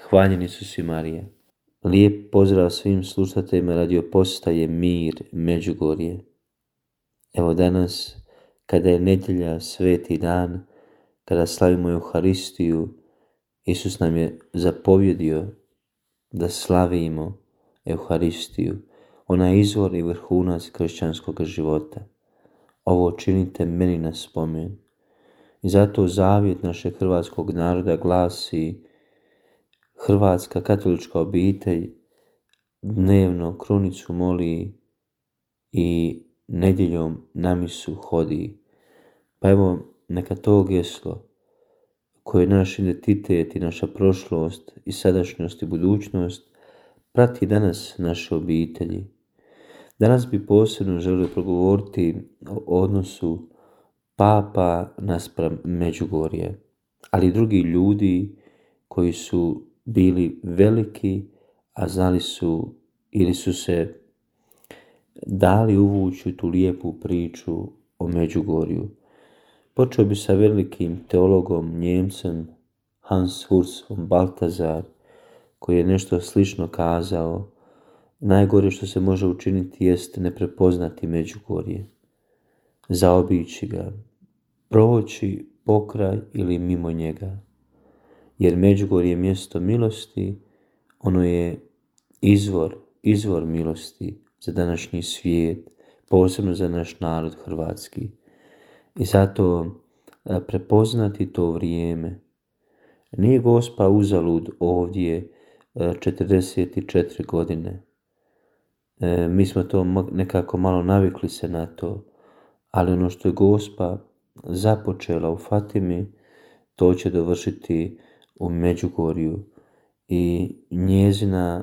Hvaljeni su svi Marije. Lijep pozdrav svim slušateljima radio postaje Mir Međugorje. Evo danas, kada je nedjelja, sveti dan, kada slavimo Euharistiju, Isus nam je zapovjedio da slavimo Euharistiju. Ona je izvor i vrhunac kršćanskog života. Ovo činite meni na spomen. I zato zavjet našeg hrvatskog naroda glasi: Hrvatska katolička obitelj dnevno krunicu moli i nedjeljom na misu hodi. Pa evo, neka to geslo koje je naš identitet i naša prošlost i sadašnjost i budućnost prati danas naše obitelji. Danas bi posebno želio progovoriti o odnosu Papa naspram Međugorje, ali i drugi ljudi koji su bili veliki, a znali su ili su se dali uvući u tu lijepu priču o Međugorju. Počeo bi sa velikim teologom Njemcem Hans Urs von Balthasar, koji je nešto slično kazao: najgore što se može učiniti jest ne prepoznati Međugorje, zaobići ga, proći pokraj ili mimo njega. Jer Međugorje je mjesto milosti, ono je izvor milosti za današnji svijet, posebno za naš narod hrvatski. I zato prepoznati to vrijeme. Nije Gospa uzalud ovdje 44 godine. Mi smo to nekako malo navikli se na to, ali ono što je Gospa započela u Fatimi, to će dovršiti u Međugorju. I njezina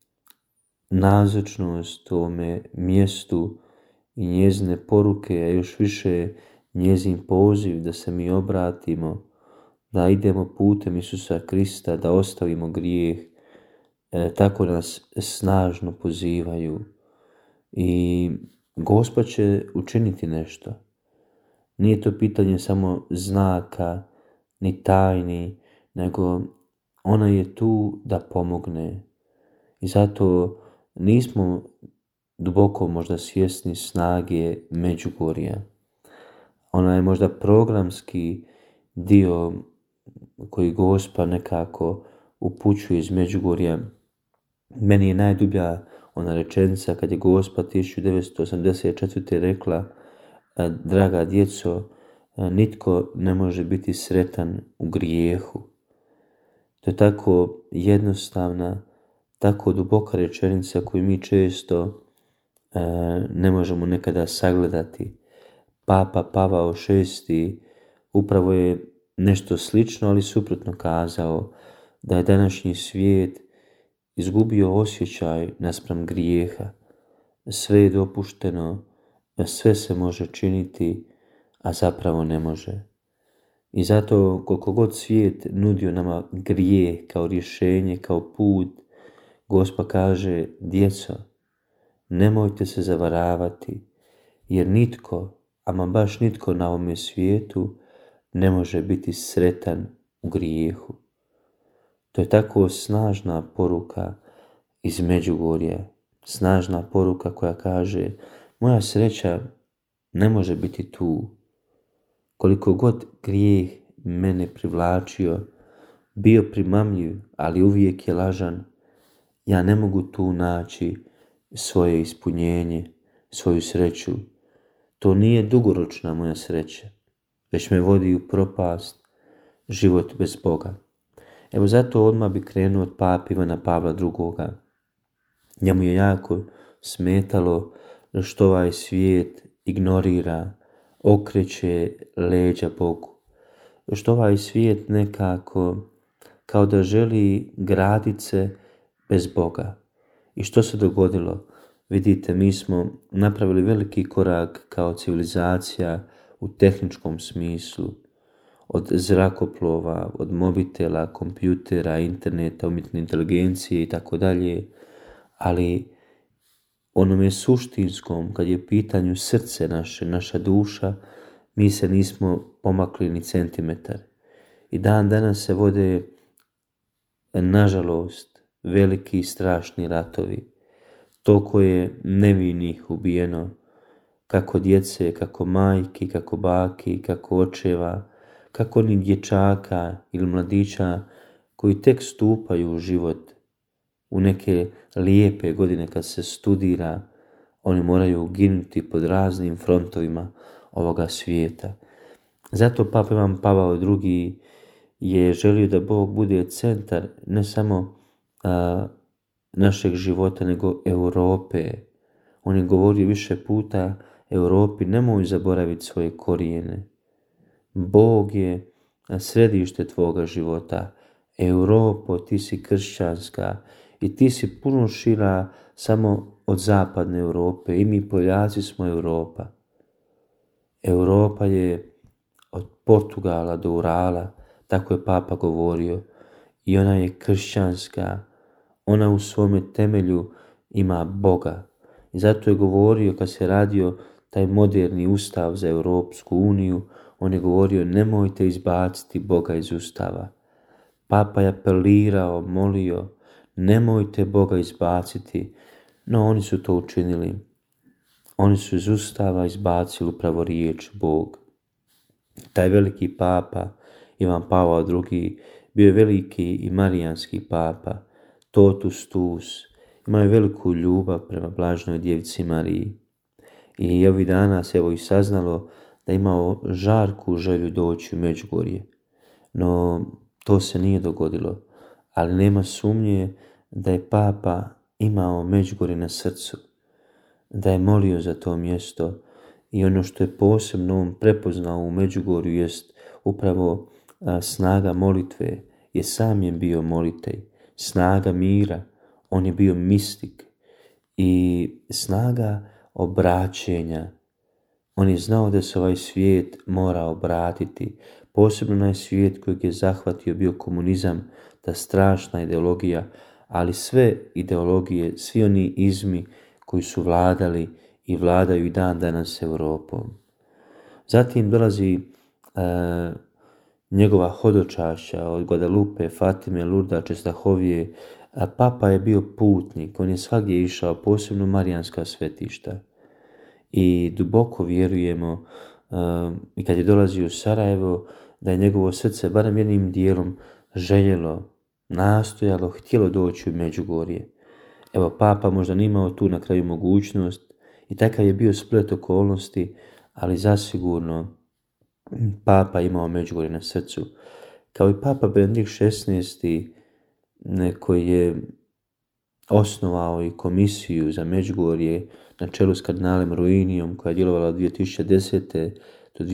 nazočnost u ovome mjestu i njezine poruke, a još više njezin poziv da se mi obratimo, da idemo putem Isusa Krista, da ostavimo grijeh, tako nas snažno pozivaju. I Gospa će učiniti nešto. Nije to pitanje samo znaka, ni tajni, nego ona je tu da pomogne. I zato nismo duboko možda svjesni snage Međugorja. Ona je možda programski dio koji Gospa nekako upućuje iz Međugorja. Meni je najdublja ona rečenica kad je Gospa 1984. rekla: draga djeco, nitko ne može biti sretan u grijehu. To je tako jednostavna, tako duboka rečenica koju mi često ne možemo nekada sagledati. Papa Pavao VI upravo je nešto slično, ali suprotno kazao, da je današnji svijet izgubio osjećaj naspram grijeha. Sve je dopušteno, sve se može činiti, a zapravo ne može. I zato koliko god svijet nudio nama grijeh kao rješenje, kao put, Gospa kaže: djeco, nemojte se zavaravati, jer nitko, ama baš nitko na ovome svijetu ne može biti sretan u grijehu. To je tako snažna poruka iz Međugorja, snažna poruka koja kaže: moja sreća ne može biti tu. Koliko god grijeh mene privlačio, bio primamljiv, ali uvijek je lažan, ja ne mogu tu naći svoje ispunjenje, svoju sreću. To nije dugoročna moja sreća, već me vodi u propast, život bez Boga. Evo zato odmah bi krenuo od Pape Ivana Pavla II. Njemu je jako smetalo što ovaj svijet ignorira, okreće leđa Bogu. Što ovaj svijet nekako kao da želi gradit se bez Boga. I što se dogodilo? Vidite, mi smo napravili veliki korak kao civilizacija u tehničkom smislu. Od zrakoplova, od mobitela, kompjutera, interneta, umjetne inteligencije i tako dalje. Ali onome suštinskom, kad je u pitanju srce naše, naša duša, mi se nismo pomakli ni centimetar. I dan danas se vode nažalost, veliki i strašni ratovi. Toliko je nevinih ubijeno, kako djece, kako majki, kako baki, kako očeva, kako ni dječaka ili mladića koji tek stupaju u život, u neke lijepe godine kad se studira, oni moraju ginuti pod raznim frontovima ovoga svijeta. Zato Papa Ivan Pavao II je želio da Bog bude centar ne samo našeg života, nego Europe. On je govorio više puta Europi, nemoj zaboraviti svoje korijene. Bog je središte tvoga života. Europo, ti si kršćanska i ti si puno šira samo od zapadne Europe. I mi Poljaci smo Europa. Europa je od Portugala do Urala, tako je Papa govorio, i ona je kršćanska. Ona u svome temelju ima Boga. I zato je govorio, kad se radio taj moderni ustav za Europsku uniju, on je govorio nemojte izbaciti Boga iz ustava. Papa je apelirao, molio, nemojte Boga izbaciti, no oni su to učinili. Oni su iz ustava izbacili upravo riječ Bog. Taj veliki papa, Ivan Pavao II, bio je veliki i marijanski papa, totus tuus, imao je veliku ljubav prema blaženoj djevici Mariji. I ovih dana se evo i saznalo da je imao žarku želju doći u Međugorje. No to se nije dogodilo, ali nema sumnje da je papa imao Međugorje na srcu, da je molio za to mjesto i ono što je posebno on prepoznao u Međugorju jest upravo snaga molitve, jer sam je bio molitelj, snaga mira, on je bio mistik i snaga obraćenja. On je znao da se ovaj svijet mora obratiti, posebno onaj svijet kojeg je zahvatio bio komunizam, ta strašna ideologija, ali sve ideologije, svi oni izmi koji su vladali i vladaju i dan danas Europom. Zatim dolazi njegova hodočašća od Guadalupe, Fatime, Lurda, Čestahovije. Papa je bio putnik, on je svagdje išao, posebno marijanska svetišta. I duboko vjerujemo, i kad je dolazio u Sarajevo, da je njegovo srce barem jednim dijelom željelo, nastojalo, htjelo doći u Međugorje. Evo, papa možda nije imao tu na kraju mogućnost i takav je bio splet okolnosti, ali zasigurno papa imao Međugorje na srcu. Kao i papa Benedikt XVI, koji je osnovao i komisiju za Međugorje na čelu s kardinalem Ruinijom, koja je djelovala od 2010. do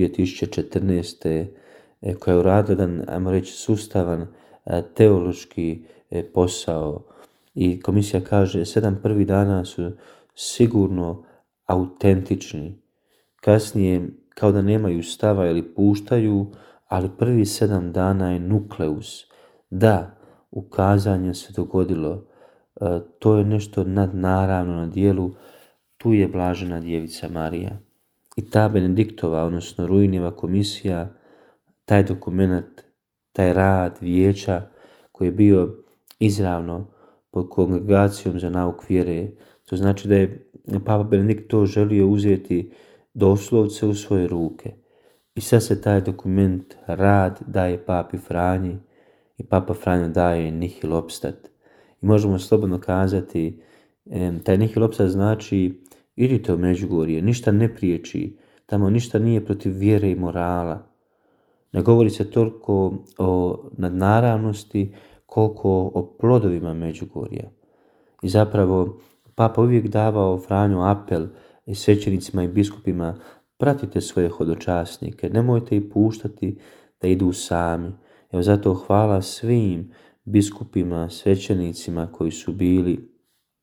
2014. koja je uradila jedan, ajmo reći, sustavan teološki posao. I komisija kaže 7 prvih dana su sigurno autentični. Kasnije kao da nemaju stava ili puštaju, ali prvi 7 dana je nukleus. Da, ukazanje se dogodilo. To je nešto nadnaravno na dijelu. Tu je blažena djevica Marija. I ta Benediktova, odnosno Ruinijeva komisija, taj dokument, taj rad vijeća koji je bio izravno pod kongregacijom za nauk vjere, to znači da je Papa Benedikt to želio uzeti doslovce u svoje ruke. I sad se taj dokument, rad, daje Papi Franji i Papa Franjo daje nihil obstat. I možemo slobodno kazati, taj nihil obstat znači idite u Međugorje, ništa ne priječi, tamo ništa nije protiv vjere i morala. Ne govori se toliko o nadnaravnosti koliko o plodovima Međugorja. I zapravo Papa uvijek davao Franju apel i svećenicima i biskupima, pratite svoje hodočasnike, nemojte ih puštati da idu sami. Evo zato hvala svim biskupima, svećenicima koji su bili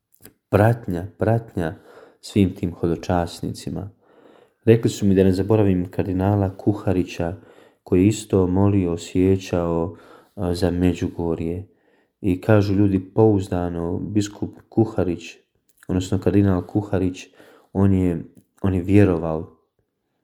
pratnja svim tim hodočasnicima. Rekli su mi da ne zaboravim kardinala Kuharića, koji je isto molio, osjećao za Međugorje. I kažu ljudi pouzdano, biskup Kuharić, odnosno kardinal Kuharić, on je vjerovao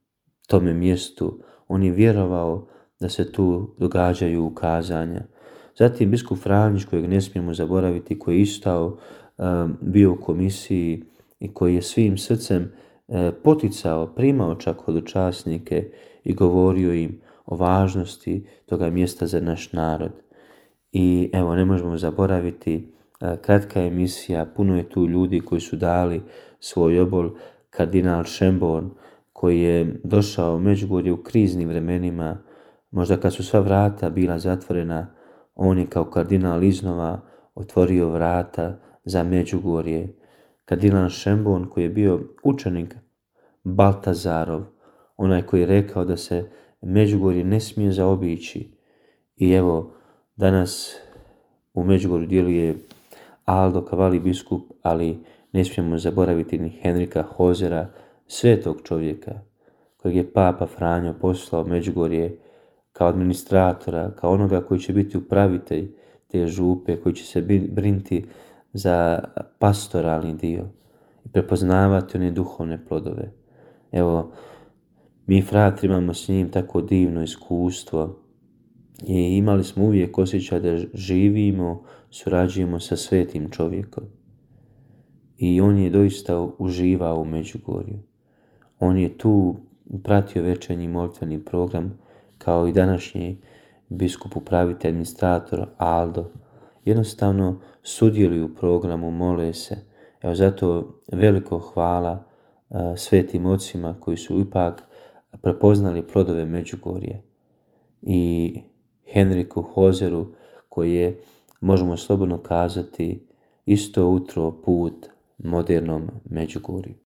tome mjestu, on je vjerovao da se tu događaju ukazanja. Zatim biskup Franjić, kojeg ne smijemo zaboraviti, koji je isto bio u komisiji i koji je svim srcem poticao, primao čak hodočasnike i govorio im o važnosti toga mjesta za naš narod. I evo, ne možemo zaboraviti, kratka emisija, puno je tu ljudi koji su dali svoj obol. Kardinal Šemborn, koji je došao u Međugorje u kriznim vremenima, možda kad su sva vrata bila zatvorena, on je kao kardinal iznova otvorio vrata za Međugorje. Kardinal Šemborn, koji je bio učenik Baltazarov, onaj koji je rekao da se Međugorje ne smije zaobići. I evo, danas u Međugorju djeluje Aldo Cavalli biskup, ali ne smijemo zaboraviti ni Henrika Hozera, svetog čovjeka kojeg je Papa Franjo poslao Međugorje kao administratora, kao onoga koji će biti upravitelj te župe, koji će se brinuti za pastoralni dio i prepoznavati one duhovne plodove. Evo, mi fratri imamo s njim tako divno iskustvo i imali smo uvijek osjećaj da živimo, surađujemo sa svetim čovjekom. I on je doista uživao u Međugorju. On je tu pratio večernji molitveni program, kao i današnji biskup, upravitelj, administrator Aldo. Jednostavno sudjeluju u programu, mole se. Evo, zato veliko hvala svetim ocima koji su ipak prepoznali plodove Međugorje. I Henriku Hozeru, koji je, možemo slobodno kazati, isto utro put modernom Međugorju.